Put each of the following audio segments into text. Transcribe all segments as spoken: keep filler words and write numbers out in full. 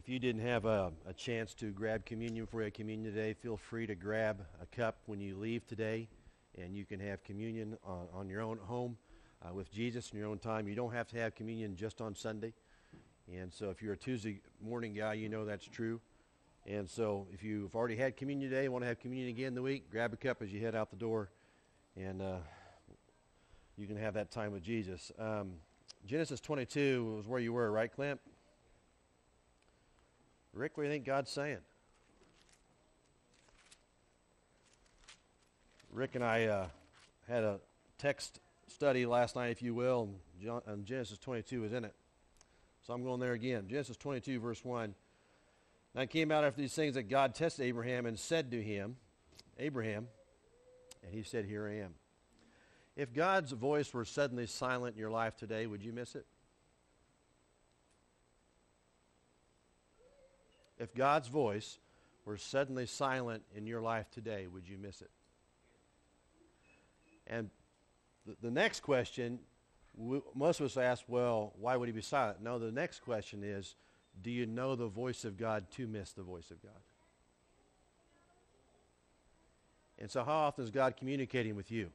If you didn't have a, a chance to grab communion for a communion today, feel free to grab a cup when you leave today, and you can have communion on, on your own home uh, with Jesus in your own time. You don't have to have communion just on Sunday. And so if you're a Tuesday morning guy, you know that's true. And so if you've already had communion today, want to have communion again in the week, grab a cup as you head out the door, and uh, you can have that time with Jesus. Um, Genesis twenty-two was where you were, right, Clint? Rick, what do you think God's saying? Rick and I uh, had a text study last night, if you will, and, John, and Genesis twenty-two is in it. So I'm going there again. Genesis twenty-two, verse one. Now it came out after these things that God tested Abraham and said to him, Abraham, and he said, here I am. If God's voice were suddenly silent in your life today, would you miss it? If God's voice were suddenly silent in your life today, would you miss it? And th- the next question, w- most of us ask, well, why would he be silent? No, the next question is, do you know the voice of God to miss the voice of God? And so how often is God communicating with you?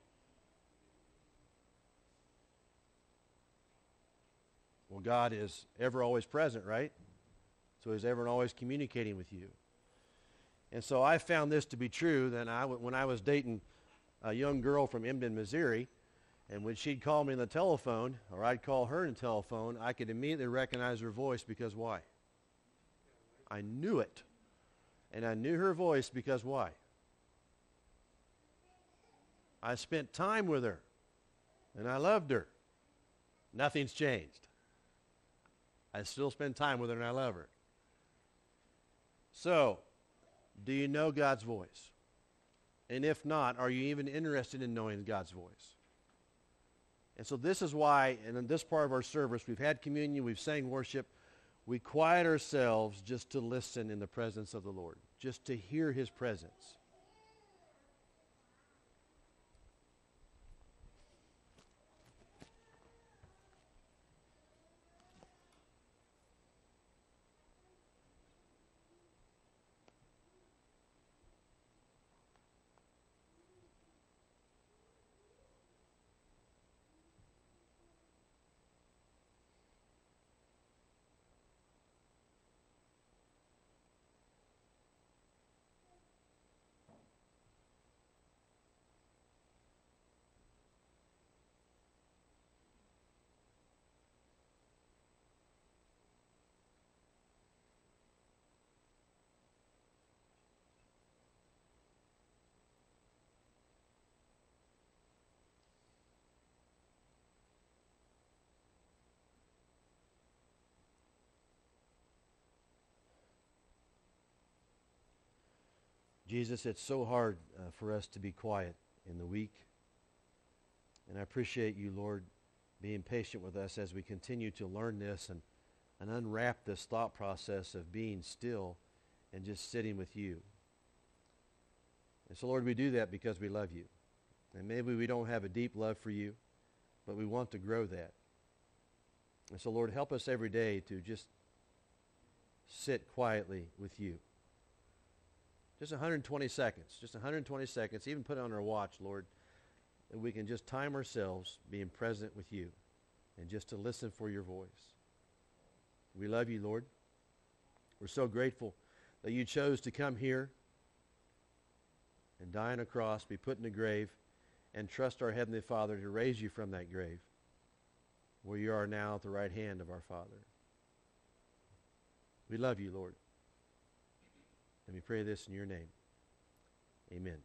Well, God is ever always present, right? So he's ever and always communicating with you. And so I found this to be true that I, when I was dating a young girl from Emden, Missouri, and when she'd call me on the telephone, or I'd call her on the telephone, I could immediately recognize her voice because why? I knew it. And I knew her voice because why? I spent time with her, and I loved her. Nothing's changed. I still spend time with her, and I love her. So, do you know God's voice? And if not, are you even interested in knowing God's voice? And so this is why, and in this part of our service, we've had communion, we've sang worship, we quiet ourselves just to listen in the presence of the Lord, just to hear his presence. Jesus, it's so hard uh, for us to be quiet in the week. And I appreciate you, Lord, being patient with us as we continue to learn this and, and unwrap this thought process of being still and just sitting with you. And so, Lord, we do that because we love you. And maybe we don't have a deep love for you, but we want to grow that. And so, Lord, help us every day to just sit quietly with you. Just one hundred twenty seconds, just one hundred twenty seconds, even put it on our watch, Lord, and we can just time ourselves being present with you and just to listen for your voice. We love you, Lord. We're so grateful that you chose to come here and die on a cross, be put in a grave, and trust our Heavenly Father to raise you from that grave where you are now at the right hand of our Father. We love you, Lord. And we pray this in your name. Amen.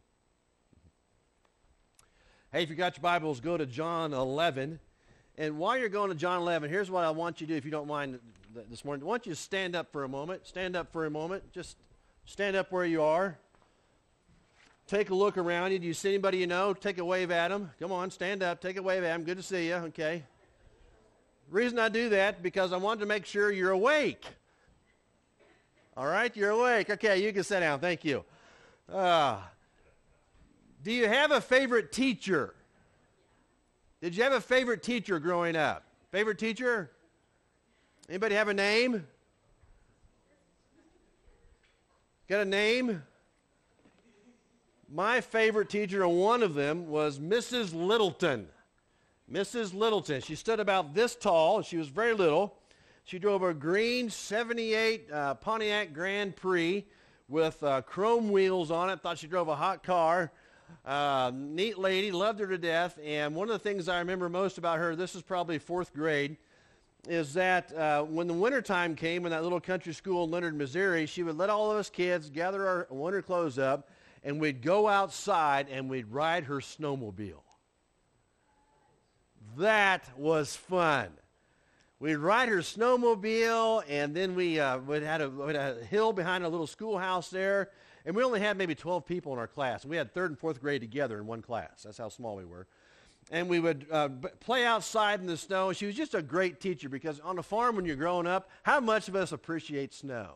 Hey, if you got your Bibles, go to John eleven. And while you're going to John eleven, here's what I want you to do, if you don't mind this morning. I want you to stand up for a moment. Stand up for a moment. Just stand up where you are. Take a look around you. Do you see anybody you know? Take a wave at them. Come on, stand up. Take a wave at them. Good to see you. Okay. The reason I do that, because I wanted to make sure you're awake. All right, you're awake. Okay, you can sit down. Thank you. Uh, do you have a favorite teacher? Did you have a favorite teacher growing up? Favorite teacher? Anybody have a name? Got a name? My favorite teacher, and one of them, was Missus Littleton. Missus Littleton. She stood about this tall. She was very little. She drove a green seventy-eight uh, Pontiac Grand Prix with uh, chrome wheels on it. Thought she drove a hot car. Uh, neat lady, loved her to death. And one of the things I remember most about her, this is probably fourth grade, is that uh, when the wintertime came in that little country school in Leonard, Missouri, she would let all of us kids gather our winter clothes up, and we'd go outside and we'd ride her snowmobile. That was fun. We'd ride her snowmobile, and then we uh, we'd had a, we'd had a hill behind our little schoolhouse there, and we only had maybe twelve people in our class. We had third and fourth grade together in one class. That's how small we were. And we would uh, b- play outside in the snow. She was just a great teacher, because on a farm when you're growing up, how much of us appreciate snow?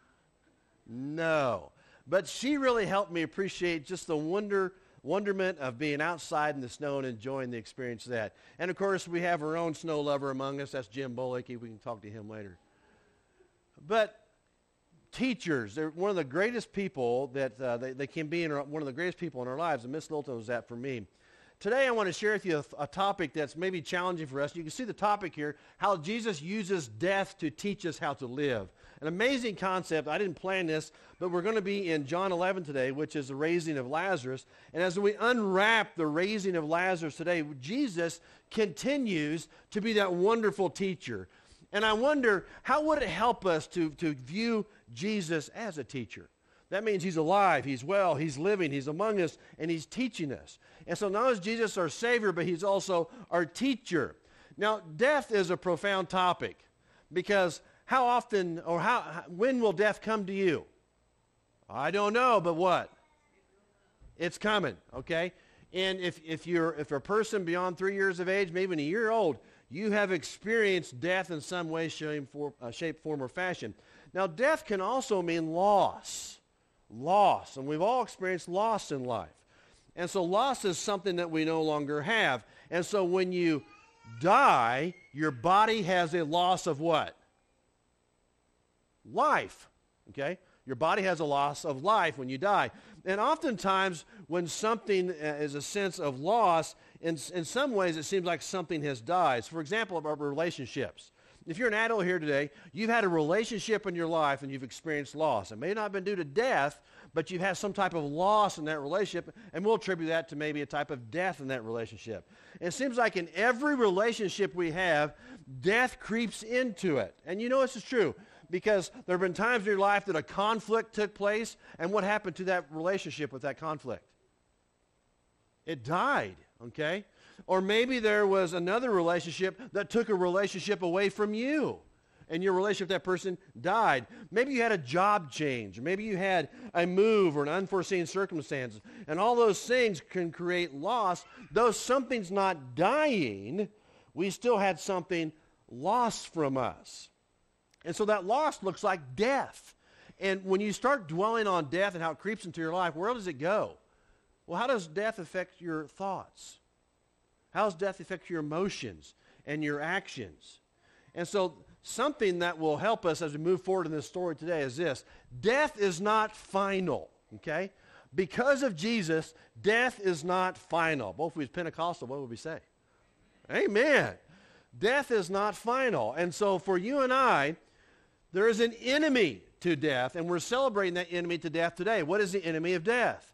No. But she really helped me appreciate just the wonder, wonderment of being outside in the snow and enjoying the experience of that. And, of course, we have our own snow lover among us. That's Jim Bullock. We can talk to him later. But teachers, they're one of the greatest people that uh, they, they can be, in our, one of the greatest people in our lives, and Miss Littleton was that for me. Today I want to share with you a, a topic that's maybe challenging for us. You can see the topic here, how Jesus uses death to teach us how to live. An amazing concept. I didn't plan this, but we're going to be in John eleven today, which is the raising of Lazarus. And as we unwrap the raising of Lazarus today, Jesus continues to be that wonderful teacher. And I wonder, how would it help us to, to view Jesus as a teacher? That means he's alive, he's well, he's living, he's among us, and he's teaching us. And so not only is Jesus our Savior, but he's also our teacher. Now, death is a profound topic, because how often or how when will death come to you? I don't know, but what? It's coming, okay? And if, if you're if a person beyond three years of age, maybe even a year old, you have experienced death in some way, shape, form, uh, shape, form, or fashion. Now, death can also mean loss. Loss, and we've all experienced loss in life. And so loss is something that we no longer have. And so when you die, your body has a loss of what? Life, okay? Your body has a loss of life when you die. And oftentimes when something is a sense of loss, in, in some ways it seems like something has died. So for example, about relationships. If you're an adult here today, you've had a relationship in your life and you've experienced loss. It may not have been due to death, but you've had some type of loss in that relationship, and we'll attribute that to maybe a type of death in that relationship. And it seems like in every relationship we have, death creeps into it. And you know this is true, because there have been times in your life that a conflict took place, and what happened to that relationship with that conflict? It died, okay? Or maybe there was another relationship that took a relationship away from you, and your relationship with that person died. Maybe you had a job change, or maybe you had a move or an unforeseen circumstance, and all those things can create loss. Though something's not dying, we still had something lost from us. And so that loss looks like death. And when you start dwelling on death and how it creeps into your life, where does it go? Well, how does death affect your thoughts? How does death affect your emotions and your actions? And so something that will help us as we move forward in this story today is this. Death is not final, okay? Because of Jesus, death is not final. Both of we Pentecostal, what would we say? Amen. Death is not final. And so for you and I, there is an enemy to death, and we're celebrating that enemy to death today. What is the enemy of death?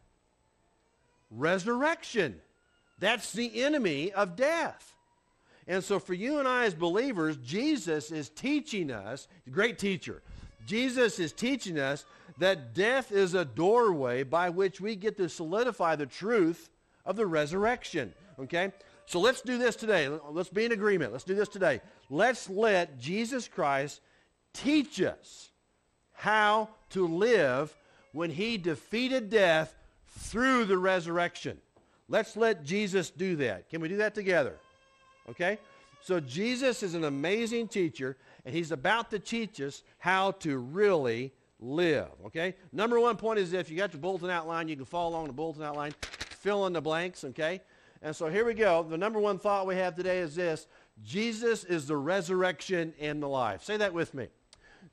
Resurrection. That's the enemy of death. And so for you and I as believers, Jesus is teaching us, great teacher, Jesus is teaching us that death is a doorway by which we get to solidify the truth of the resurrection, okay? So let's do this today. Let's be in agreement. Let's do this today. Let's let Jesus Christ teach us how to live when he defeated death through the resurrection. Let's let Jesus do that. Can we do that together? Okay? So Jesus is an amazing teacher, and he's about to teach us how to really live. Okay? Number one point is if you got your bulletin outline, you can follow along the bulletin outline, fill in the blanks, okay? And so here we go. The number one thought we have today is this. Jesus is the resurrection and the life. Say that with me.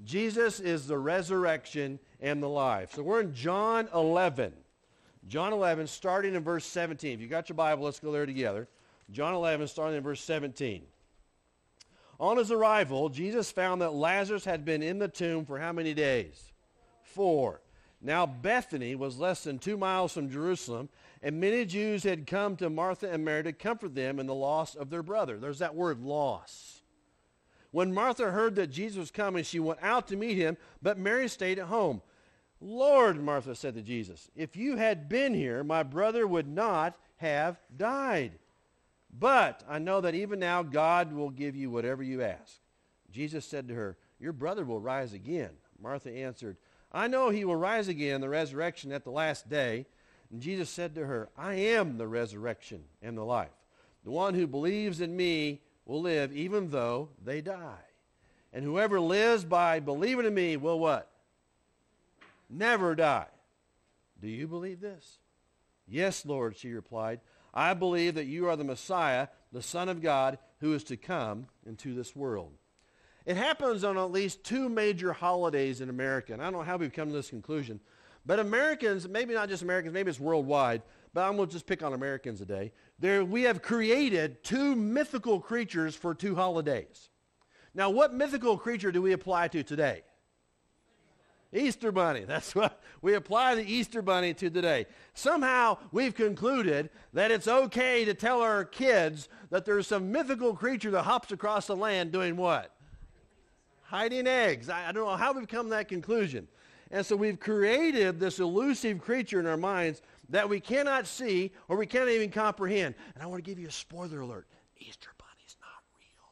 Jesus is the resurrection and the life. So we're in John eleven. John eleven, starting in verse seventeen. If you got your Bible, let's go there together. John eleven, starting in verse seventeen. On his arrival, Jesus found that Lazarus had been in the tomb for how many days? Four. Now Bethany was less than two miles from Jerusalem, and many Jews had come to Martha and Mary to comfort them in the loss of their brother. There's that word, loss. When Martha heard that Jesus was coming, she went out to meet him, but Mary stayed at home. Lord, Martha said to Jesus, if you had been here, my brother would not have died. But I know that even now God will give you whatever you ask. Jesus said to her, your brother will rise again. Martha answered, I know he will rise again in the resurrection at the last day. And Jesus said to her, I am the resurrection and the life. The one who believes in me will live even though they die. And whoever lives by believing in me will what? Never die. Do you believe this? Yes, Lord, she replied. I believe that you are the Messiah, the Son of God, who is to come into this world. It happens on at least two major holidays in America. And I don't know how we've come to this conclusion. But Americans, maybe not just Americans, maybe it's worldwide, but I'm going to just pick on Americans today. There, we have created two mythical creatures for two holidays. Now, what mythical creature do we apply to today? Easter Bunny. That's what we apply the Easter Bunny to today. Somehow we've concluded that it's okay to tell our kids that there's some mythical creature that hops across the land doing what? Hiding eggs. I, I don't know how we've come to that conclusion. And so we've created this elusive creature in our minds that we cannot see or we can't even comprehend. And I want to give you a spoiler alert. Easter Bunny's not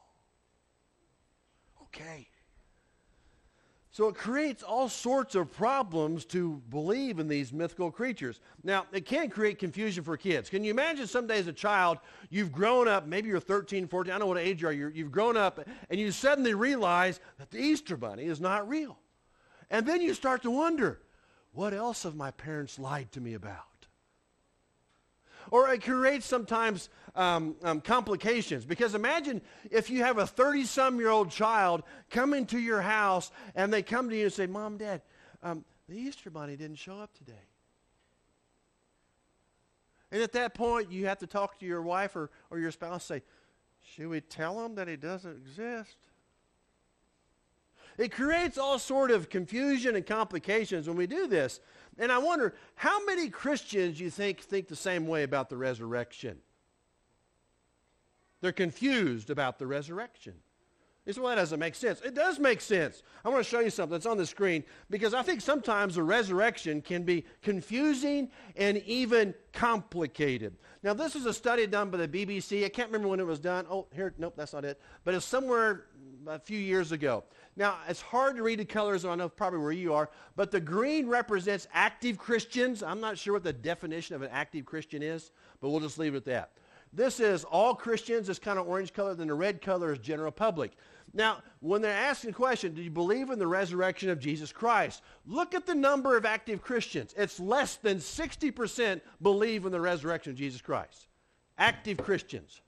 real. Okay. So it creates all sorts of problems to believe in these mythical creatures. Now, it can create confusion for kids. Can you imagine someday as a child, you've grown up, maybe you're thirteen, fourteen, I don't know what age you are, you're, you've grown up, and you suddenly realize that the Easter Bunny is not real. And then you start to wonder, what else have my parents lied to me about? Or it creates sometimes um, um, complications. Because imagine if you have a thirty-some-year-old child come into your house and they come to you and say, Mom, Dad, um, the Easter Bunny didn't show up today. And at that point, you have to talk to your wife or, or your spouse and say, should we tell him that he doesn't exist? It creates all sort of confusion and complications when we do this. And I wonder, how many Christians you think think the same way about the resurrection? They're confused about the resurrection. You say, well, that doesn't make sense. It does make sense. I want to show you something that's on the screen because I think sometimes the resurrection can be confusing and even complicated. Now, this is a study done by the B B C. I can't remember when it was done. Oh, here, nope, that's not it. But it's somewhere a few years ago. Now, it's hard to read the colors, I know probably where you are, but the green represents active Christians. I'm not sure what the definition of an active Christian is, but we'll just leave it at that. This is all Christians, this kind of orange color, then the red color is general public. Now, when they're asking the question, do you believe in the resurrection of Jesus Christ? Look at the number of active Christians. It's less than sixty percent believe in the resurrection of Jesus Christ. Active Christians.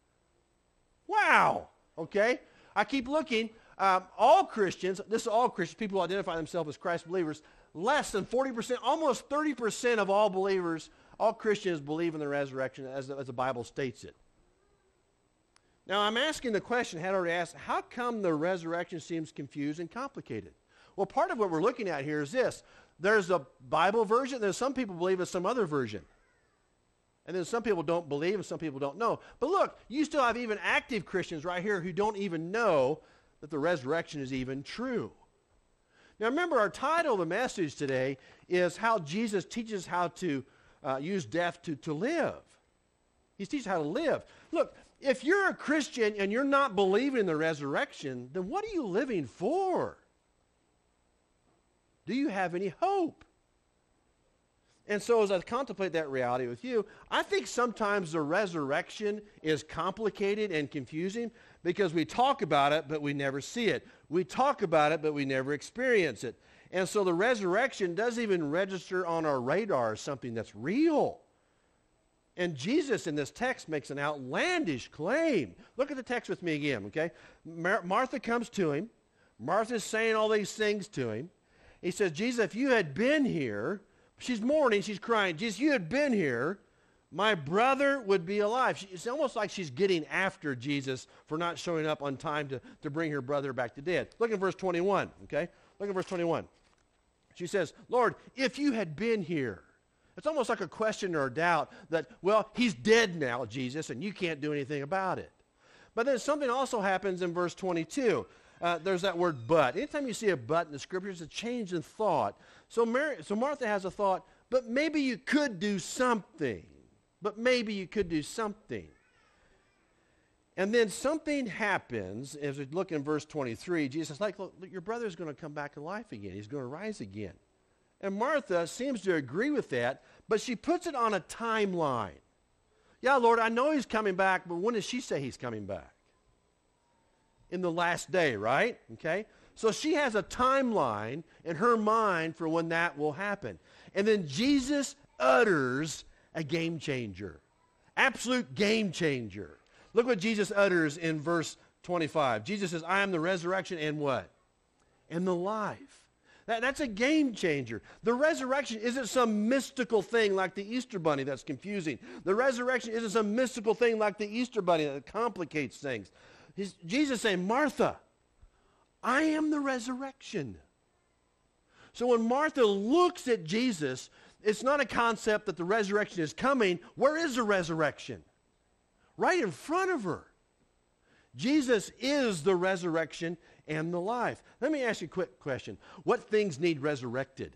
Wow. Okay. I keep looking. Um, all Christians, this is all Christians, people who identify themselves as Christ believers, less than forty percent, almost thirty percent of all believers, all Christians believe in the resurrection as, as the Bible states it. Now, I'm asking the question, had already asked, how come the resurrection seems confused and complicated? Well, part of what we're looking at here is this. There's a Bible version. There's some people believe it's some other version. And then some people don't believe and some people don't know. But look, you still have even active Christians right here who don't even know that the resurrection is even true. Now remember, our title of the message today is how Jesus teaches how to uh, use death to, to live. He teaches how to live. Look, if you're a Christian and you're not believing in the resurrection, then what are you living for? Do you have any hope? And so as I contemplate that reality with you, I think sometimes the resurrection is complicated and confusing because we talk about it, but we never see it. We talk about it, but we never experience it. And so the resurrection doesn't even register on our radar as something that's real. And Jesus in this text makes an outlandish claim. Look at the text with me again, okay? Mar- Martha comes to him. Martha's saying all these things to him. He says, Jesus, if you had been here, she's mourning, she's crying, Jesus, if you had been here, my brother would be alive. She, it's almost like she's getting after Jesus for not showing up on time to, to bring her brother back to death. Look at verse twenty-one, okay? Look at verse twenty-one. She says, Lord, if you had been here. It's almost like a question or a doubt that, well, he's dead now, Jesus, and you can't do anything about it. But then something also happens in verse twenty-two. Uh, there's that word but. Anytime you see a but in the scriptures, it's a change in thought. So, Mary, so Martha has a thought, but maybe you could do something. But maybe you could do something. And then something happens, as we look in verse twenty-three, Jesus says, like, look, your brother's going to come back to life again. He's going to rise again. And Martha seems to agree with that, but she puts it on a timeline. Yeah, Lord, I know he's coming back, but when does she say he's coming back? In the last day, right? Okay? So she has a timeline in her mind for when that will happen. And then Jesus utters a game changer. Absolute game changer. Look what Jesus utters in verse twenty-five. Jesus says, I am the resurrection and what? And the life. That, that's a game changer. The resurrection isn't some mystical thing like the Easter bunny that's confusing. The resurrection isn't some mystical thing like the Easter bunny that complicates things. He's, Jesus saying, Martha, I am the resurrection. So when Martha looks at Jesus, it's not a concept that the resurrection is coming. Where is the resurrection? Right in front of her. Jesus is the resurrection and the life. Let me ask you a quick question. What things need resurrected?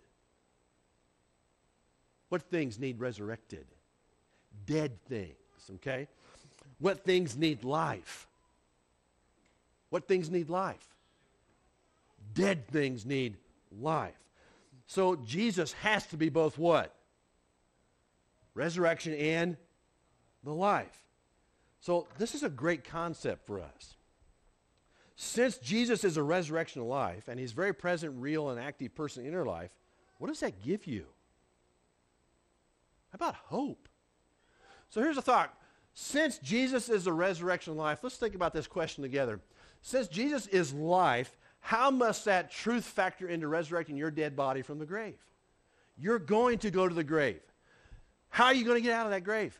What things need resurrected? Dead things, okay? What things need life? What things need life? Dead things need life. So Jesus has to be both what? Resurrection and the life. So this is a great concept for us. Since Jesus is a resurrection of life, and he's very present, real, and active person in your life, what does that give you? How about hope? So here's a thought. Since Jesus is a resurrection of life, let's think about this question together. Since Jesus is life, how must that truth factor into resurrecting your dead body from the grave? You're going to go to the grave. How are you going to get out of that grave?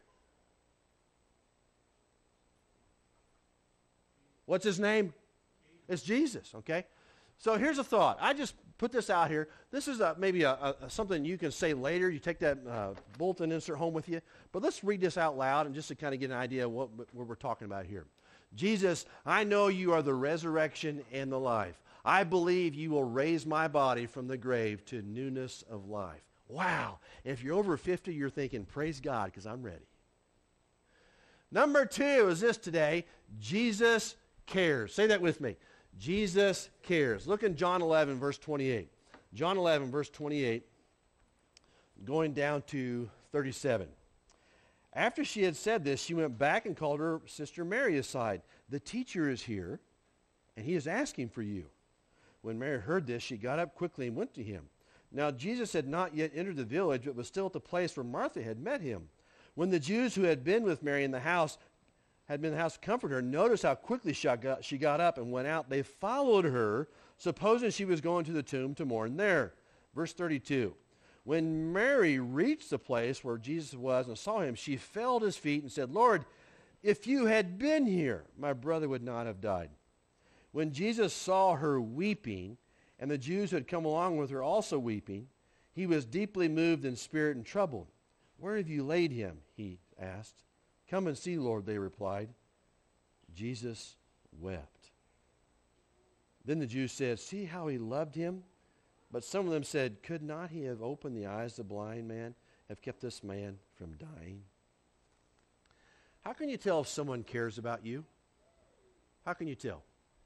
What's his name? It's Jesus, okay? So here's a thought. I just put this out here. This is a, maybe a, a, something you can say later. You take that uh, bulletin insert home with you. But let's read this out loud and just to kind of get an idea of what, what we're talking about here. Jesus, I know you are the resurrection and the life. I believe you will raise my body from the grave to newness of life. Wow. If you're over fifty, you're thinking, praise God, because I'm ready. Number two is this today. Jesus cares. Say that with me. Jesus cares. Look in John eleven, verse twenty-eight. John eleven, verse twenty-eight, going down to thirty-seven. After she had said this, she went back and called her sister Mary aside. The teacher is here, and he is asking for you. When Mary heard this, she got up quickly and went to him. Now Jesus had not yet entered the village, but was still at the place where Martha had met him. When the Jews who had been with Mary in the house had been in the house to comfort her, noticed how quickly she got, she got up and went out. They followed her, supposing she was going to the tomb to mourn there. Verse thirty-two. When Mary reached the place where Jesus was and saw him, she fell at his feet and said, Lord, if you had been here, my brother would not have died. When Jesus saw her weeping, and the Jews who had come along with her also weeping, he was deeply moved in spirit and troubled. Where have you laid him? He asked. Come and see, Lord, they replied. Jesus wept. Then the Jews said, see how he loved him? But some of them said, could not he have opened the eyes of the blind man, have kept this man from dying? How can you tell if someone cares about you? How can you tell?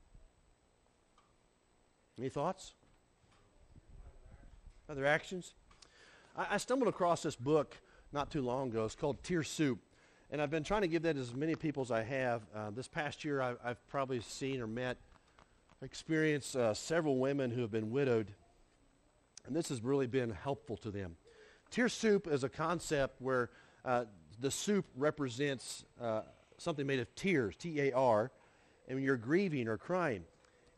Any thoughts? Other actions? I, I stumbled across this book not too long ago. It's called Tear Soup. And I've been trying to give that to as many people as I have. Uh, this past year, I've, I've probably seen or met, experienced uh, several women who have been widowed. And this has really been helpful to them. Tear soup is a concept where uh, the soup represents uh, something made of tears, T A R, and when you're grieving or crying.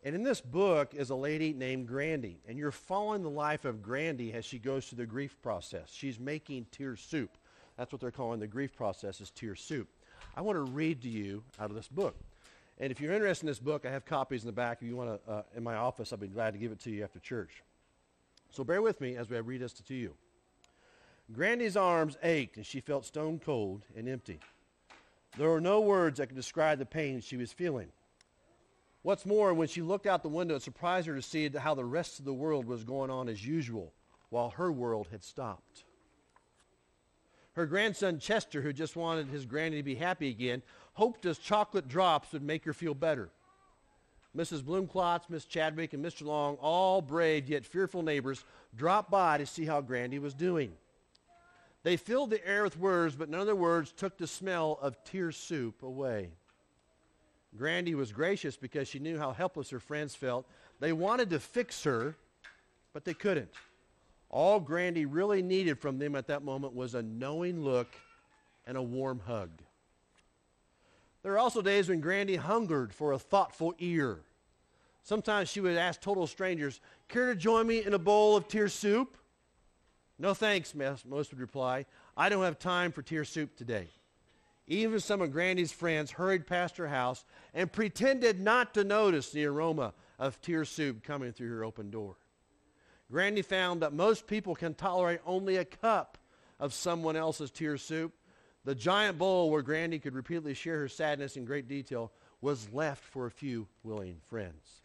And in this book is a lady named Grandy. And you're following the life of Grandy as she goes through the grief process. She's making tear soup. That's what they're calling the grief process, is tear soup. I want to read to you out of this book. And if you're interested in this book, I have copies in the back. If you want to, uh, in my office, I'll be glad to give it to you after church. So bear with me as I read this to you. Grandy's arms ached, and she felt stone cold and empty. There were no words that could describe the pain she was feeling. What's more, when she looked out the window, it surprised her to see how the rest of the world was going on as usual, while her world had stopped. Her grandson Chester, who just wanted his granny to be happy again, hoped his chocolate drops would make her feel better. Missus Bloomklotz, Miss Chadwick, and Mister Long, all brave yet fearful neighbors, dropped by to see how Grandy was doing. They filled the air with words, but none of their words took the smell of tear soup away. Grandy was gracious because she knew how helpless her friends felt. They wanted to fix her, but they couldn't. All Grandy really needed from them at that moment was a knowing look and a warm hug. There are also days when Grandy hungered for a thoughtful ear. Sometimes she would ask total strangers, "Care to join me in a bowl of tear soup?" "No thanks," most would reply. "I don't have time for tear soup today." Even some of Grandy's friends hurried past her house and pretended not to notice the aroma of tear soup coming through her open door. Grandy found that most people can tolerate only a cup of someone else's tear soup. The giant bowl where Grandy could repeatedly share her sadness in great detail was left for a few willing friends.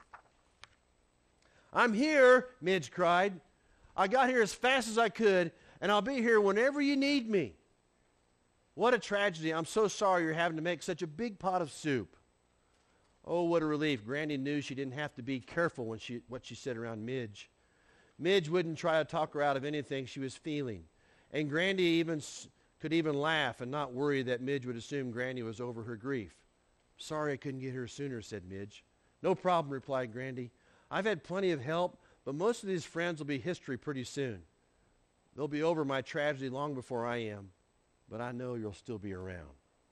"I'm here," Midge cried. "I got here as fast as I could, and I'll be here whenever you need me." "What a tragedy. I'm so sorry you're having to make such a big pot of soup." Oh, what a relief. Grandy knew she didn't have to be careful when she, what she said around Midge. Midge wouldn't try to talk her out of anything she was feeling. And Grandy even could even laugh and not worry that Midge would assume Grandy was over her grief. "Sorry I couldn't get here sooner," said Midge. "No problem," replied Grandy. "I've had plenty of help, but most of these friends will be history pretty soon. They'll be over my tragedy long before I am, but I know you'll still be around."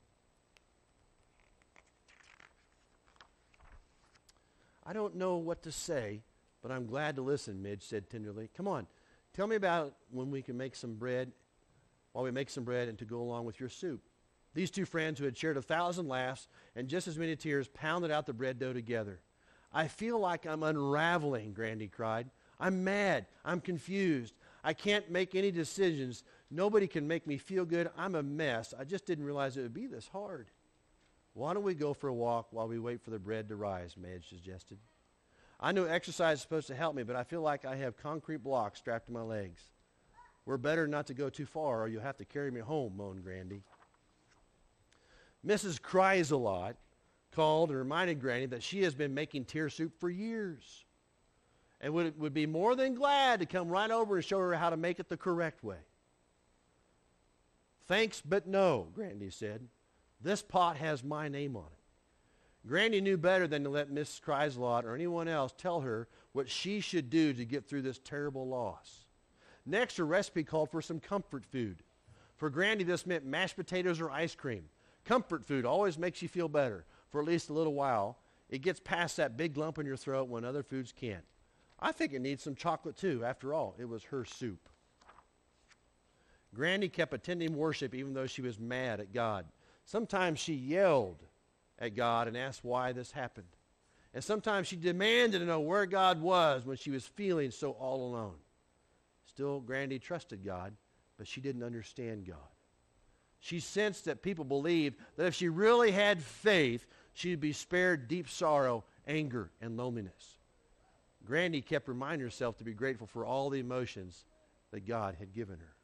"I don't know what to say, but I'm glad to listen," Midge said tenderly. "Come on, tell me about when we can make some bread, while we make some bread and to go along with your soup." These two friends, who had shared a thousand laughs and just as many tears, pounded out the bread dough together. "I feel like I'm unraveling," Grandy cried. "I'm mad. I'm confused. I can't make any decisions. Nobody can make me feel good. I'm a mess. I just didn't realize it would be this hard." "Why don't we go for a walk while we wait for the bread to rise?" Midge suggested. "I know exercise is supposed to help me, but I feel like I have concrete blocks strapped to my legs." "We're better not to go too far, or you'll have to carry me home," moaned Grandy. Missus Cries-a-Lot called and reminded Grandy that she has been making tear soup for years and would, would be more than glad to come right over and show her how to make it the correct way. "Thanks, but no," Grandy said. "This pot has my name on it." Grandy knew better than to let Miss Cries-a-Lot or anyone else tell her what she should do to get through this terrible loss. Next, her recipe called for some comfort food. For Grandy, this meant mashed potatoes or ice cream. Comfort food always makes you feel better for at least a little while. It gets past that big lump in your throat when other foods can't. I think it needs some chocolate too. After all, it was her soup. Grandy kept attending worship even though she was mad at God. Sometimes she yelled at God and asked why this happened. And sometimes she demanded to know where God was when she was feeling so all alone. Still, Grandy trusted God, but she didn't understand God. She sensed that people believed that if she really had faith, she'd be spared deep sorrow, anger, and loneliness. Grandy kept reminding herself to be grateful for all the emotions that God had given her.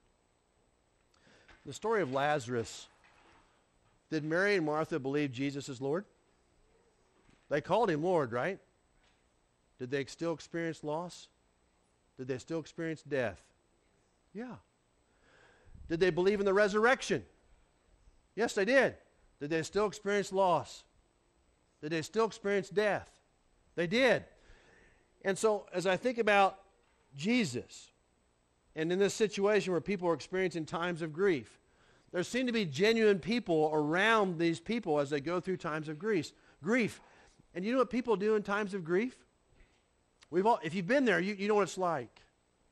The story of Lazarus. Did Mary and Martha believe Jesus is Lord? They called him Lord, right? Did they still experience loss? Did they still experience death? Yeah. Did they believe in the resurrection? Yes, they did. Did they still experience loss? Did they still experience death? They did. And so as I think about Jesus, and in this situation where people are experiencing times of grief, there seem to be genuine people around these people as they go through times of grief. Grief. And you know what people do in times of grief? We've all, if you've been there, you, you know what it's like.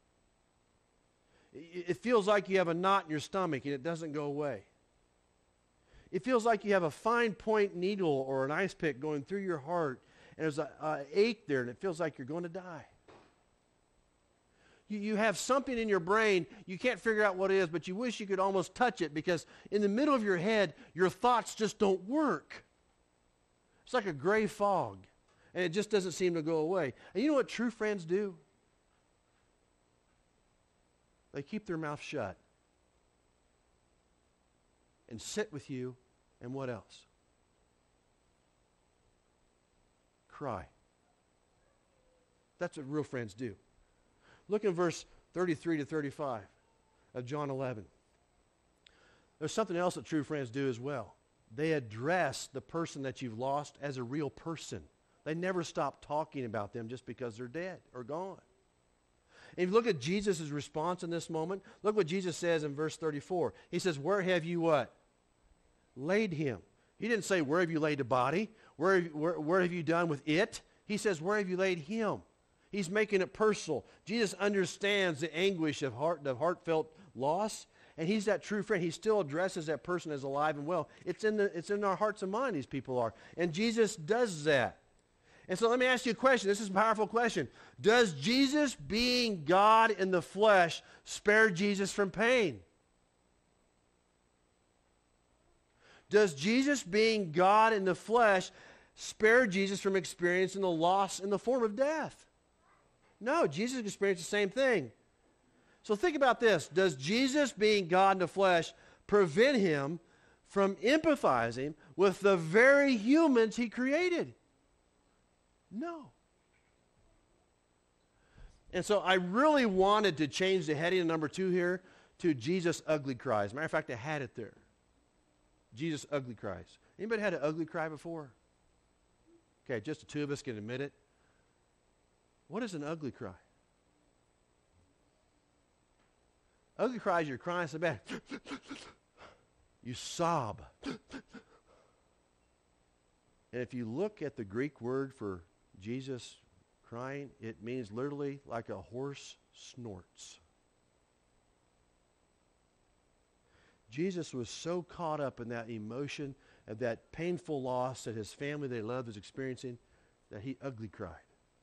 It, it feels like you have a knot in your stomach and it doesn't go away. It feels like you have a fine point needle or an ice pick going through your heart, and there's an ache there, and it feels like you're going to die. You, you have something in your brain, you can't figure out what it is, but you wish you could almost touch it, because in the middle of your head, your thoughts just don't work. It's like a gray fog, and it just doesn't seem to go away. And you know what true friends do? They keep their mouth shut and sit with you, and what else? Cry. That's what real friends do. Look in verse thirty-three to thirty-five of John eleven. There's something else that true friends do as well. They address the person that you've lost as a real person. They never stop talking about them just because they're dead or gone. And if you look at Jesus' response in this moment, look what Jesus says in verse thirty-four. He says, where have you what? Laid him. He didn't say, where have you laid the body? Where, where, where have you done with it? He says, where have you laid him? He's making it personal. Jesus understands the anguish of heart, of heartfelt loss, and he's that true friend. He still addresses that person as alive and well. It's in, the, it's in our hearts and minds, these people are. And Jesus does that. And so let me ask you a question. This is a powerful question. Does Jesus, being God in the flesh, spare Jesus from pain? Does Jesus, being God in the flesh, spare Jesus from experiencing the loss in the form of death? No, Jesus experienced the same thing. So think about this. Does Jesus, being God in the flesh, prevent him from empathizing with the very humans he created? No. And so I really wanted to change the heading of number two here to Jesus' ugly cries. As a matter of fact, I had it there. Jesus' ugly cries. Anybody had an ugly cry before? Okay, just the two of us can admit it. What is an ugly cry? Ugly cries, you're crying so bad. You sob. And if you look at the Greek word for Jesus crying, it means literally like a horse snorts. Jesus was so caught up in that emotion of that painful loss that his family they loved was experiencing that he ugly cried.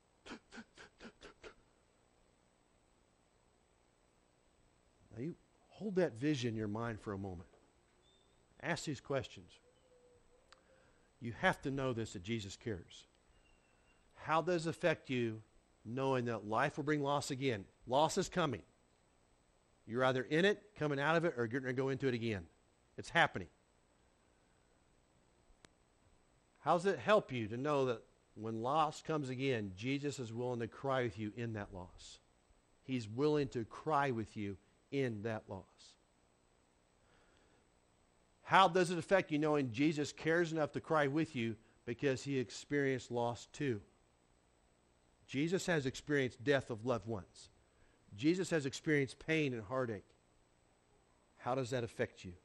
Now you hold that vision in your mind for a moment. Ask these questions. You have to know this, that Jesus cares. How does it affect you knowing that life will bring loss again? Loss is coming. You're either in it, coming out of it, or you're going to go into it again. It's happening. How does it help you to know that when loss comes again, Jesus is willing to cry with you in that loss? He's willing to cry with you in that loss. How does it affect you knowing Jesus cares enough to cry with you because he experienced loss too? Jesus has experienced death of loved ones. Jesus has experienced pain and heartache. How does that affect you?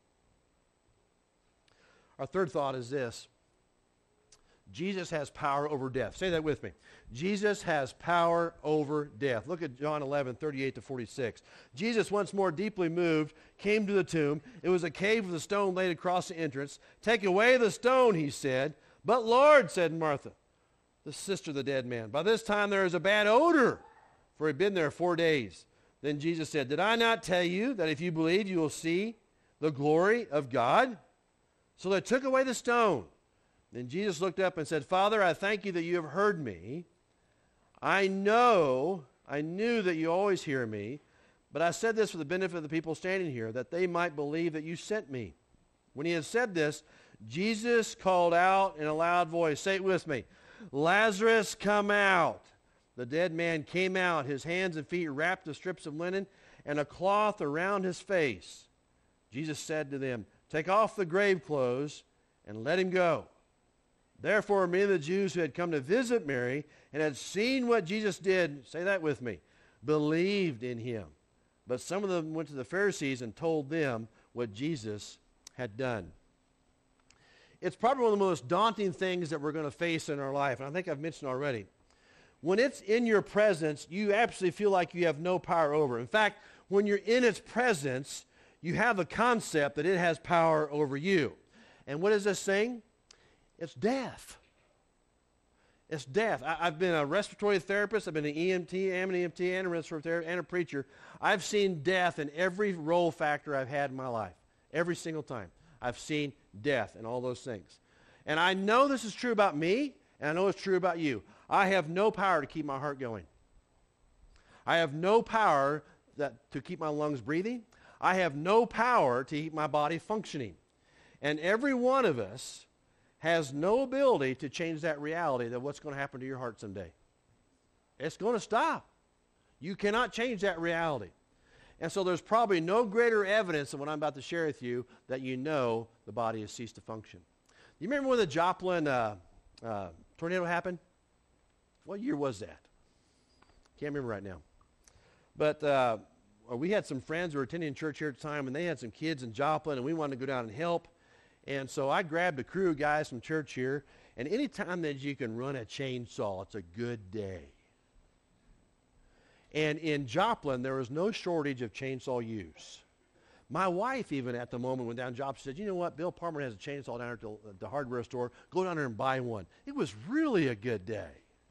Our third thought is this. Jesus has power over death. Say that with me. Jesus has power over death. Look at John eleven, thirty-eight to forty-six. Jesus, once more deeply moved, came to the tomb. It was a cave with a stone laid across the entrance. Take away the stone, he said. But Lord, said Martha, the sister of the dead man, by this time there is a bad odor, for he'd been there four days. Then Jesus said, did I not tell you that if you believe, you will see the glory of God? So they took away the stone. Then Jesus looked up and said, Father, I thank you that you have heard me. I know, I knew that you always hear me, but I said this for the benefit of the people standing here, that they might believe that you sent me. When he had said this, Jesus called out in a loud voice, say it with me, Lazarus, come out. The dead man came out, his hands and feet wrapped with strips of linen and a cloth around his face. Jesus said to them, take off the grave clothes and let him go. Therefore, many of the Jews who had come to visit Mary and had seen what Jesus did, say that with me, believed in him. But some of them went to the Pharisees and told them what Jesus had done. it's probably one of the most daunting things that we're going to face in our life, and I think I've mentioned already. When it's in your presence, you absolutely feel like you have no power over it. In fact, when you're in its presence, you have the concept that it has power over you. And what is this thing? It's death. It's death. I, I've been a respiratory therapist. I've been an E M T, I'm an E M T, and a respiratory therapist, and a preacher. I've seen death in every role factor I've had in my life. Every single time. I've seen death and all those things. And I know this is true about me, and I know it's true about you. I have no power to keep my heart going. I have no power that, to keep my lungs breathing. I have no power to keep my body functioning. And every one of us has no ability to change that reality that what's going to happen to your heart someday. It's going to stop. You cannot change that reality. And so there's probably no greater evidence than what I'm about to share with you that you know the body has ceased to function. You remember when the Joplin uh, uh, tornado happened? What year was that? Can't remember right now. But uh, we had some friends who were attending church here at the time, and they had some kids in Joplin, and we wanted to go down and help. And so I grabbed a crew of guys from church here, and any time that you can run a chainsaw, it's a good day. And in Joplin, there was no shortage of chainsaw use. My wife, even at the moment, went down to Joplin, said, you know what, Bill Palmer has a chainsaw down there at the hardware store. Go down there and buy one. It was really a good day.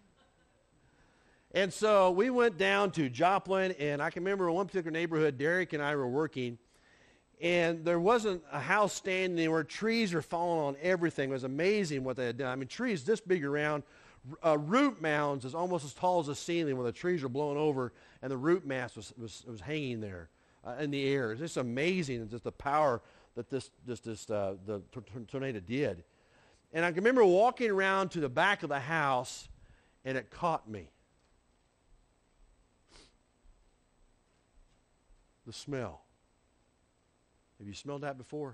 And so we went down to Joplin, and I can remember in one particular neighborhood, Derek and I were working, and there wasn't a house standing there where trees were falling on everything. It was amazing what they had done. I mean, trees this big around, uh, root mounds as almost as tall as the ceiling when the trees were blown over, and the root mass was, was, was hanging there uh, in the air. It's just amazing, just the power that this, this, this uh, the t- tornado did. And I can remember walking around to the back of the house, and it caught me. The smell. Have you smelled that before?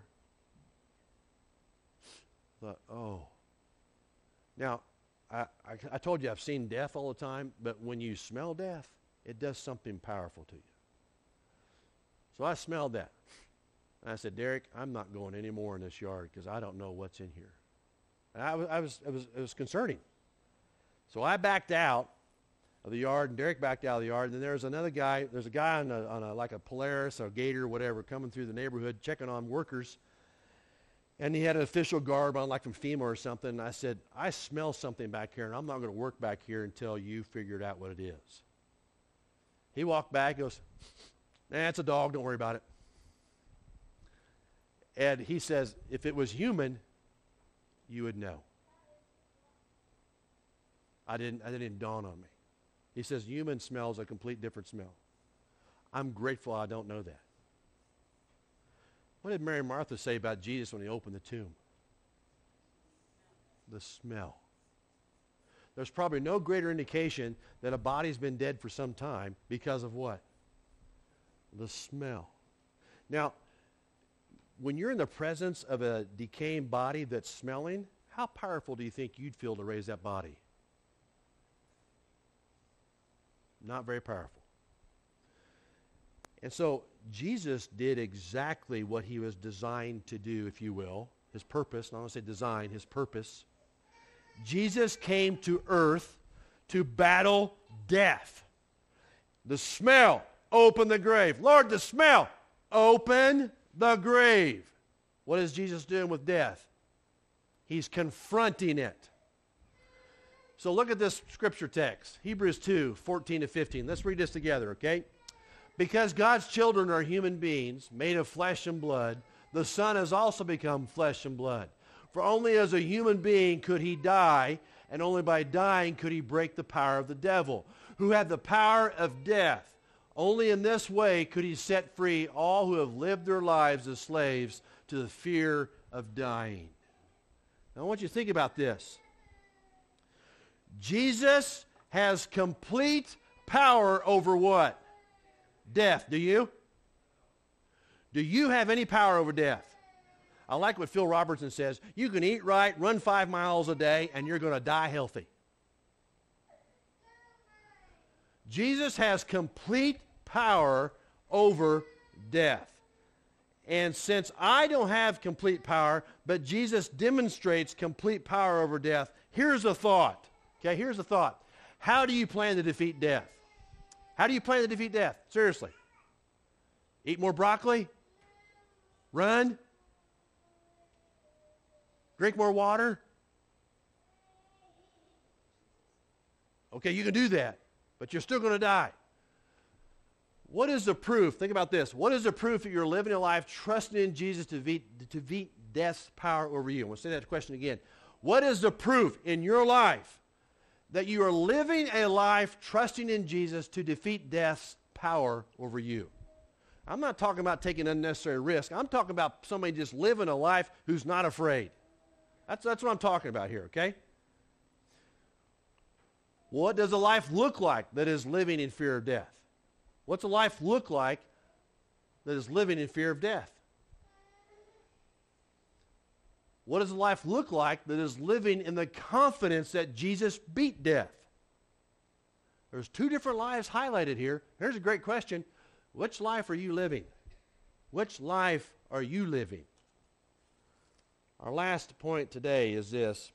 I thought, oh. Now, I, I, I told you I've seen death all the time, but when you smell death, it does something powerful to you. So I smelled that. And I said, Derek, I'm not going any more in this yard because I don't know what's in here. And I was, I was, it was, it was concerning. So I backed out of the yard, and Derek backed out of the yard, and then there's another guy, there's a guy on a, on a like a Polaris or a Gator or whatever coming through the neighborhood checking on workers, and he had an official garb on like from FEMA or something, and I said, I smell something back here, and I'm not going to work back here until you figured out what it is. He walked back, goes, nah, it's a dog, don't worry about it. And he says, if it was human, you would know. I didn't, I didn't dawn on me. He says human smells a complete different smell. I'm grateful I don't know that. What did Mary and Martha say about Jesus when he opened the tomb? The smell. There's probably no greater indication that a body's been dead for some time because of what? The smell. Now, when you're in the presence of a decaying body that's smelling, how powerful do you think you'd feel to raise that body? Not very powerful. And so Jesus did exactly what he was designed to do, if you will. His purpose, not I want to say design, his purpose. Jesus came to earth to battle death. The smell, open the grave. Lord, the smell, open the grave. What is Jesus doing with death? He's confronting it. So look at this scripture text, Hebrews two, fourteen to fifteen. Let's read this together, okay? Because God's children are human beings made of flesh and blood, the Son has also become flesh and blood. For only as a human being could he die, and only by dying could he break the power of the devil, who had the power of death. Only in this way could he set free all who have lived their lives as slaves to the fear of dying. Now I want you to think about this. Jesus has complete power over what? Death. Do you? Do you have any power over death? I like what Phil Robertson says. You can eat right, run five miles a day, and you're going to die healthy. Jesus has complete power over death. And since I don't have complete power, but Jesus demonstrates complete power over death, here's a thought. Okay, here's a thought. How do you plan to defeat death? How do you plan to defeat death? Seriously. Eat more broccoli? Run? Drink more water? Okay, you can do that, but you're still going to die. What is the proof? Think about this. What is the proof that you're living a life trusting in Jesus to defeat, to defeat death's power over you? I'm going to say that question again. What is the proof in your life that you are living a life trusting in Jesus to defeat death's power over you? I'm not talking about taking unnecessary risk. I'm talking about somebody just living a life who's not afraid. That's, that's what I'm talking about here, okay? What does a life look like that is living in fear of death? What's a life look like that is living in fear of death? What does a life look like that is living in the confidence that Jesus beat death? There's two different lives highlighted here. Here's a great question. Which life are you living? Which life are you living? Our last point today is this.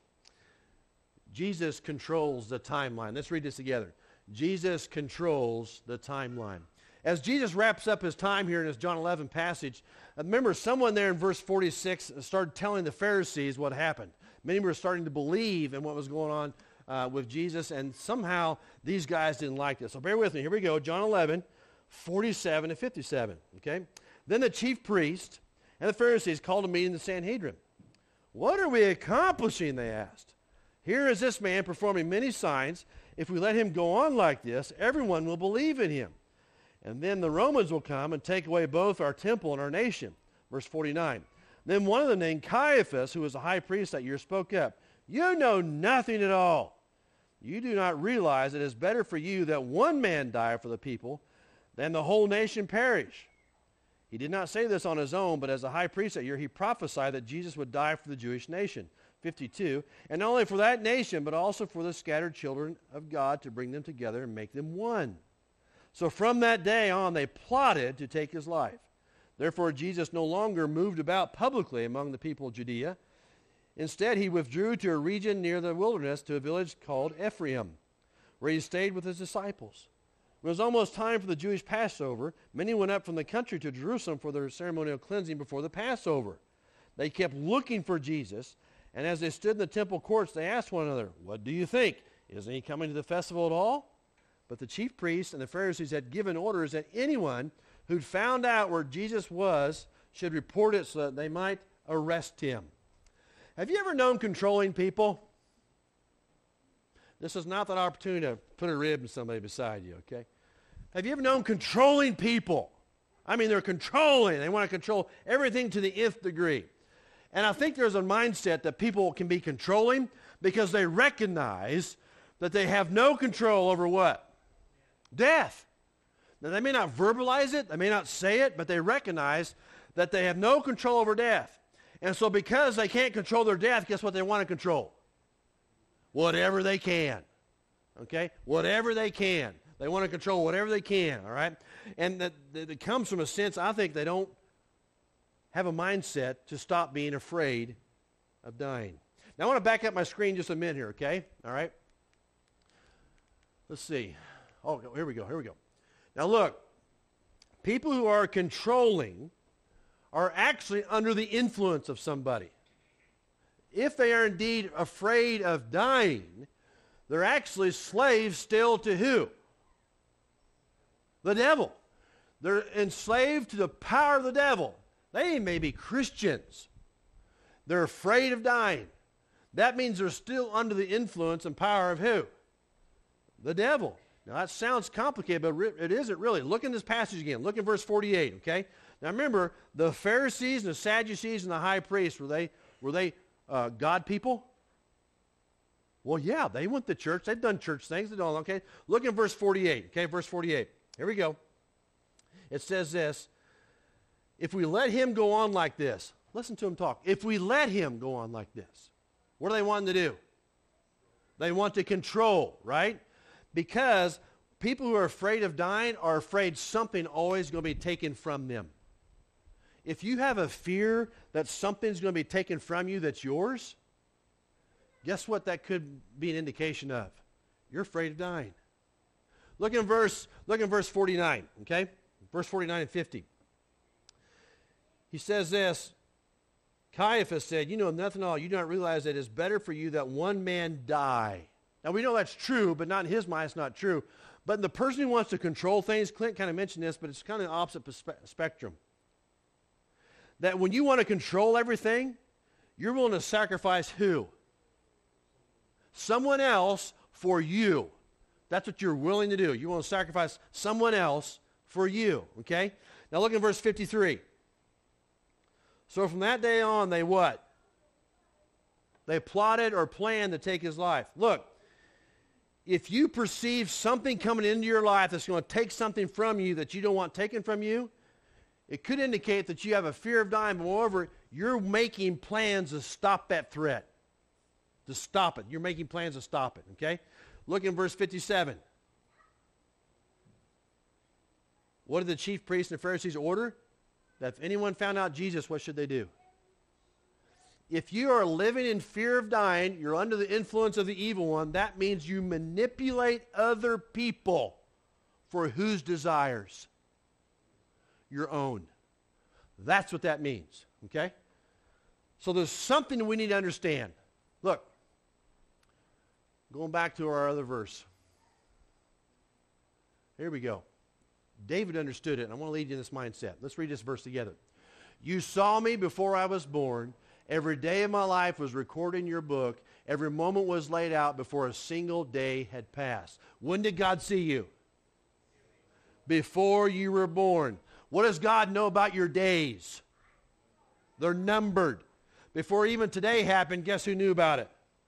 Jesus controls the timeline. Let's read this together. Jesus controls the timeline. As Jesus wraps up his time here in his John eleven passage, remember someone there in verse forty-six started telling the Pharisees what happened. Many were starting to believe in what was going on uh, with Jesus, and somehow these guys didn't like this. So bear with me. Here we go. John eleven, forty-seven and fifty-seven. Okay? Then the chief priest and the Pharisees called a meeting in the Sanhedrin. What are we accomplishing, they asked. Here is this man performing many signs. If we let him go on like this, everyone will believe in him. And then the Romans will come and take away both our temple and our nation. Verse forty-nine. Then one of them named Caiaphas, who was the high priest that year, spoke up. You know nothing at all. You do not realize it is better for you that one man die for the people than the whole nation perish. He did not say this on his own, but as a high priest that year, he prophesied that Jesus would die for the Jewish nation. fifty-two. And not only for that nation, but also for the scattered children of God, to bring them together and make them one. So from that day on, they plotted to take his life. Therefore, Jesus no longer moved about publicly among the people of Judea. Instead, he withdrew to a region near the wilderness, to a village called Ephraim, where he stayed with his disciples. When it was almost time for the Jewish Passover, many went up from the country to Jerusalem for their ceremonial cleansing before the Passover. They kept looking for Jesus, and as they stood in the temple courts, they asked one another, what do you think? Isn't he coming to the festival at all? But the chief priests and the Pharisees had given orders that anyone who'd found out where Jesus was should report it so that they might arrest him. Have you ever known controlling people? This is not that opportunity to put a rib in somebody beside you, okay? Have you ever known controlling people? I mean, they're controlling. They want to control everything to the nth degree. And I think there's a mindset that people can be controlling because they recognize that they have no control over what? Death. Now, they may not verbalize it, they may not say it, but they recognize that they have no control over death. And so because they can't control their death, guess what they want to control? Whatever they can. Okay? Whatever they can. They want to control whatever they can, all right? And that, that it comes from a sense, I think they don't have a mindset to stop being afraid of dying. Now, I want to back up my screen just a minute here, okay? All right? Let's see. Oh, here we go, here we go. Now, look, people who are controlling are actually under the influence of somebody. If they are indeed afraid of dying, they're actually slaves still to who? The devil. They're enslaved to the power of the devil. They may be Christians. They're afraid of dying. That means they're still under the influence and power of who? The devil. Now that sounds complicated, but it isn't really. Look in this passage again. Look in verse forty-eight, okay? Now remember, the Pharisees and the Sadducees and the high priests, were they, were they uh, God people? Well, yeah, they went to church. They've done church things. They don't, okay? Look in verse forty-eight, okay? Verse forty-eight. Here we go. It says this. If we let him go on like this, listen to him talk. If we let him go on like this, what are they wanting to do? They want to control, right? Because people who are afraid of dying are afraid something always going to be taken from them. If you have a fear that something's going to be taken from you that's yours, guess what that could be an indication of? You're afraid of dying. Look in verse, look in verse forty-nine, okay? Verse forty-nine and fifty. He says this, Caiaphas said, you know nothing at all. You do not realize that it is better for you that one man die. Now, we know that's true, but not in his mind, it's not true. But the person who wants to control things, Clint kind of mentioned this, but it's kind of the opposite perspe- spectrum. That when you want to control everything, you're willing to sacrifice who? Someone else for you. That's what you're willing to do. You want to sacrifice someone else for you, okay? Now look at verse fifty-three. So from that day on, they what? They plotted or planned to take his life. Look, if you perceive something coming into your life that's going to take something from you that you don't want taken from you, it could indicate that you have a fear of dying, but moreover, you're making plans to stop that threat. To stop it. You're making plans to stop it, okay? Look in verse fifty-seven. What did the chief priests and the Pharisees order? That if anyone found out Jesus, what should they do? If you are living in fear of dying, you're under the influence of the evil one, that means you manipulate other people for whose desires? Your own. That's what that means, okay? So there's something we need to understand. Look, going back to our other verse. Here we go. David understood it, and I want to lead you in this mindset. Let's read this verse together. You saw me before I was born. Every day of my life was recorded in your book. Every moment was laid out before a single day had passed. When did God see you? Before you were born. What does God know about your days? They're numbered. Before even today happened, guess who knew about it?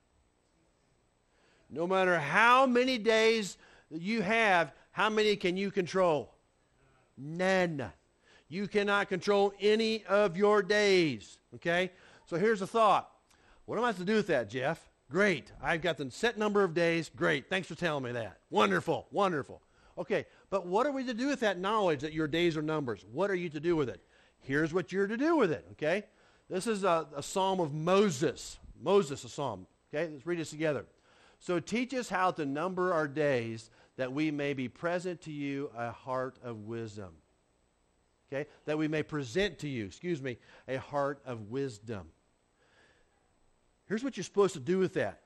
No matter how many days you have, how many can you control? None. You cannot control any of your days. Okay? So here's the thought. What am I to do with that, Jeff? Great. I've got the set number of days. Great. Thanks for telling me that. Wonderful. Wonderful. Okay, but what are we to do with that knowledge that your days are numbers? What are you to do with it? Here's what you're to do with it, okay? This is a, a psalm of Moses. Moses, a psalm. Okay, let's read this together. So teach us how to number our days that we may be present to you a heart of wisdom. Okay, that we may present to you, excuse me, a heart of wisdom. Here's what you're supposed to do with that.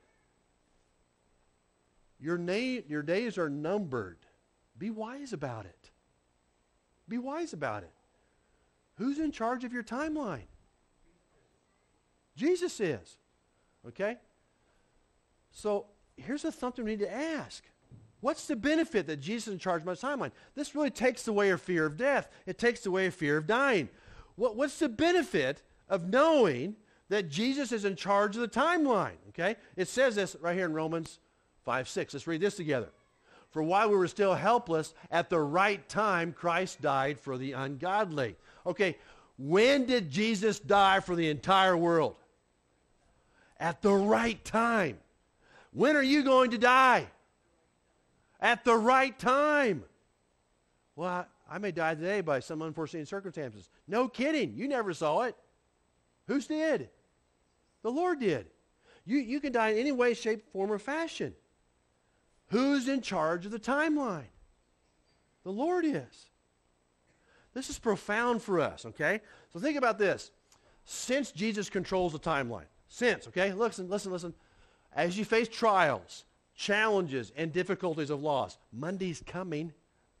Your, na- your days are numbered. Be wise about it. Be wise about it. Who's in charge of your timeline? Jesus is. Okay? So here's a something we need to ask. What's the benefit that Jesus is in charge of my timeline? This really takes away a fear of death. It takes away a fear of dying. What, what's the benefit of knowing that Jesus is in charge of the timeline? Okay? It says this right here in Romans five six. Let's read this together. For while we were still helpless, at the right time, Christ died for the ungodly. Okay, when did Jesus die for the entire world? At the right time. When are you going to die? At the right time. Well, I, I may die today by some unforeseen circumstances. No kidding. You never saw it. Who's did? The Lord did. You, you can die in any way, shape, form, or fashion. Who's in charge of the timeline? The Lord is. This is profound for us, okay? So think about this. Since Jesus controls the timeline, since, okay? Listen, listen, listen. As you face trials, challenges, and difficulties of loss, Monday's coming,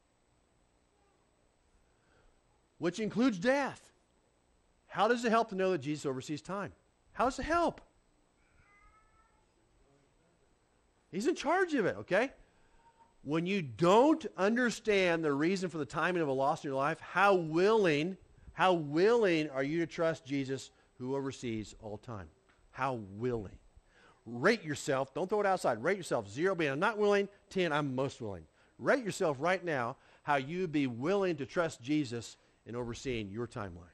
which includes death. How does it help to know that Jesus oversees time? How does it help? He's in charge of it, okay? When you don't understand the reason for the timing of a loss in your life, how willing, how willing are you to trust Jesus who oversees all time? How willing? Rate yourself. Don't throw it outside. Rate yourself. Zero being I'm not willing, ten I'm most willing. Rate yourself right now how you would be willing to trust Jesus in overseeing your timeline.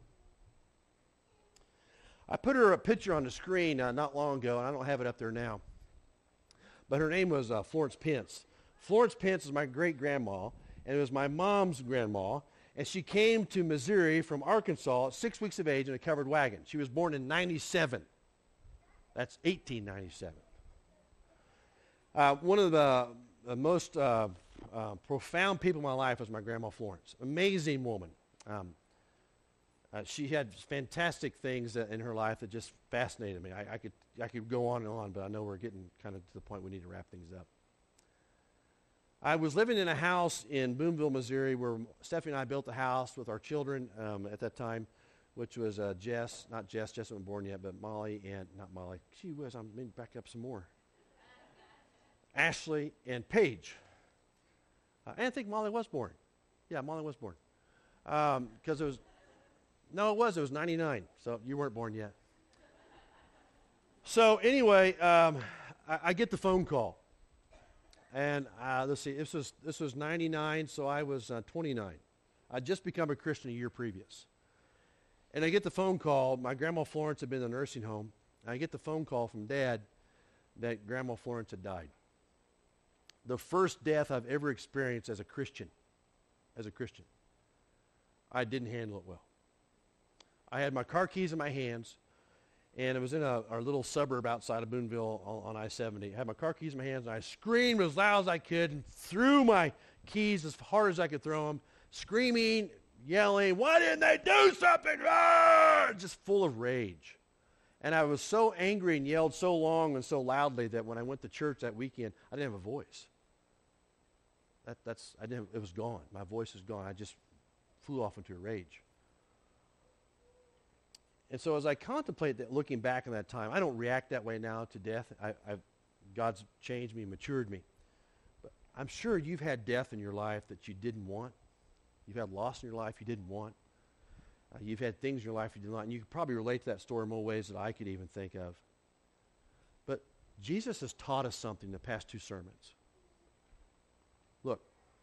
I put her a picture on the screen uh, not long ago, and I don't have it up there now. But her name was uh, Florence Pence. Florence Pence is my great-grandma, and it was my mom's grandma. And she came to Missouri from Arkansas at six weeks of age in a covered wagon. She was born in ninety-seven. That's eighteen ninety-seven. Uh, one of the, the most uh, uh, profound people in my life was my Grandma Florence. Amazing woman. Um, uh, she had fantastic things that in her life that just fascinated me. I, I could I could go on and on, but I know we're getting kind of to the point we need to wrap things up. I was living in a house in Boonville, Missouri, where Stephanie and I built a house with our children um, at that time, which was uh, Jess, not Jess, Jess wasn't born yet, but Molly and, not Molly, she was, I'm going to back up some more. Ashley and Paige. Uh, and I think Molly was born. Yeah, Molly was born. Because um, it was, no, it was, it was ninety-nine, so you weren't born yet. So anyway, um, I, I get the phone call. And uh, let's see, this was this was ninety-nine, so I was uh, twenty-nine. I'd just become a Christian a year previous. And I get the phone call. My Grandma Florence had been in a nursing home. I get the phone call from Dad that Grandma Florence had died. The first death I've ever experienced as a Christian. As a Christian. I didn't handle it well. I had my car keys in my hands. And it was in a, our little suburb outside of Boonville on, on I seventy. I had my car keys in my hands, and I screamed as loud as I could and threw my keys as hard as I could throw them, screaming, yelling, "Why didn't they do something?" Ah! Just full of rage. And I was so angry and yelled so long and so loudly that when I went to church that weekend, I didn't have a voice. That, that's I didn't. It was gone. My voice was gone. I just flew off into a rage. And so as I contemplate that, looking back on that time, I don't react that way now to death. I, I've, God's changed me, matured me. But I'm sure you've had death in your life that you didn't want. You've had loss in your life you didn't want. Uh, you've had things in your life you didn't want. And you could probably relate to that story in more ways than I could even think of. But Jesus has taught us something in the past two sermons. Look,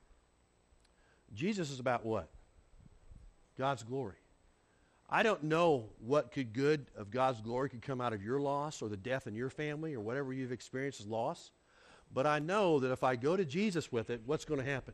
Jesus is about what? God's glory. I don't know what could good of God's glory could come out of your loss or the death in your family or whatever you've experienced as loss. But I know that if I go to Jesus with it, what's going to happen?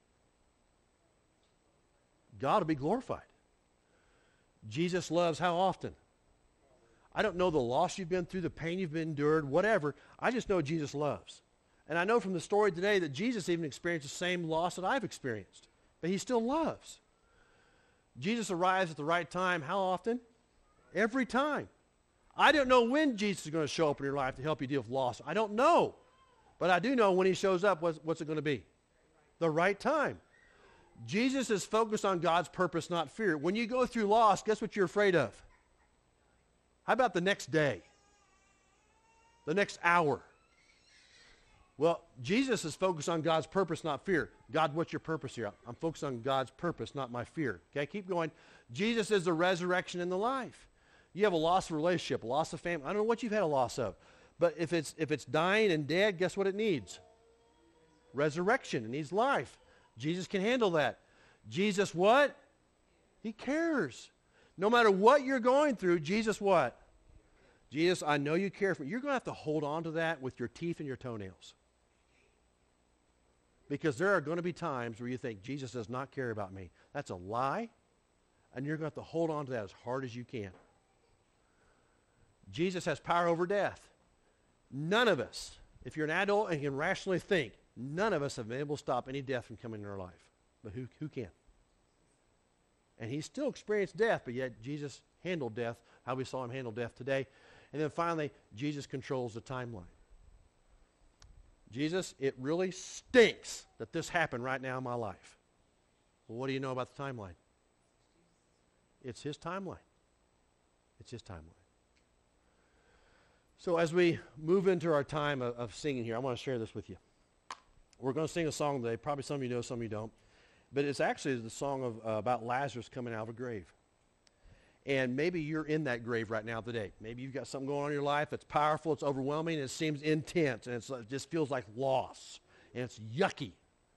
God will be glorified. Jesus loves how often? I don't know the loss you've been through, the pain you've endured, whatever. I just know Jesus loves. And I know from the story today that Jesus even experienced the same loss that I've experienced. But he still loves. Jesus arrives at the right time. How often? Every time. I don't know when Jesus is going to show up in your life to help you deal with loss. I don't know. But I do know when he shows up, what's, what's it going to be? The right time. Jesus is focused on God's purpose, not fear. When you go through loss, guess what you're afraid of? How about the next day? The next hour? Well, Jesus is focused on God's purpose, not fear. God, what's your purpose here? I'm focused on God's purpose, not my fear. Okay, keep going. Jesus is the resurrection and the life. You have a loss of relationship, a loss of family. I don't know what you've had a loss of. But if it's if it's dying and dead, guess what it needs? Resurrection. It needs life. Jesus can handle that. Jesus what? He cares. No matter what you're going through, Jesus what? Jesus, I know you care for me. You're going to have to hold on to that with your teeth and your toenails. Because there are going to be times where you think, Jesus does not care about me. That's a lie, and you're going to have to hold on to that as hard as you can. Jesus has power over death. None of us, if you're an adult and can rationally think, none of us have been able to stop any death from coming in our life. But who, who can? And he still experienced death, but yet Jesus handled death, how we saw him handle death today. And then finally, Jesus controls the timeline. Jesus, it really stinks that this happened right now in my life. Well, what do you know about the timeline? It's his timeline. It's his timeline. So as we move into our time of, of singing here, I want to share this with you. We're going to sing a song today. Probably some of you know, some of you don't. But it's actually the song of, uh, about Lazarus coming out of a grave. And maybe you're in that grave right now today. Maybe you've got something going on in your life that's powerful, it's overwhelming, and it seems intense, and it's, it just feels like loss, and it's yucky.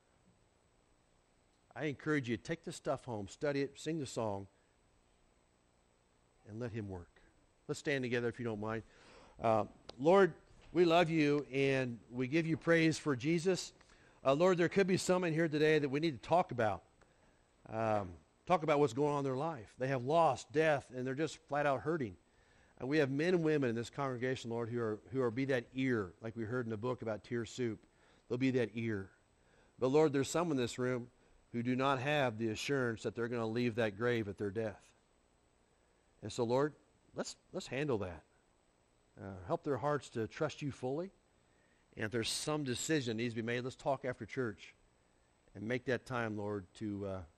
I encourage you to take this stuff home, study it, sing the song, and let him work. Let's stand together if you don't mind. Uh, Lord, we love you, and we give you praise for Jesus. Uh, Lord, there could be some in here today that we need to talk about. Um, talk about what's going on in their life. They have loss, death, and they're just flat out hurting. And we have men and women in this congregation, Lord, who are who are be that ear, like we heard in the book about tear soup. They'll be that ear. But Lord, there's some in this room who do not have the assurance that they're going to leave that grave at their death. And so, Lord, let's let's handle that. Uh, help their hearts to trust you fully. And if there's some decision that needs to be made, let's talk after church and make that time, Lord, to uh,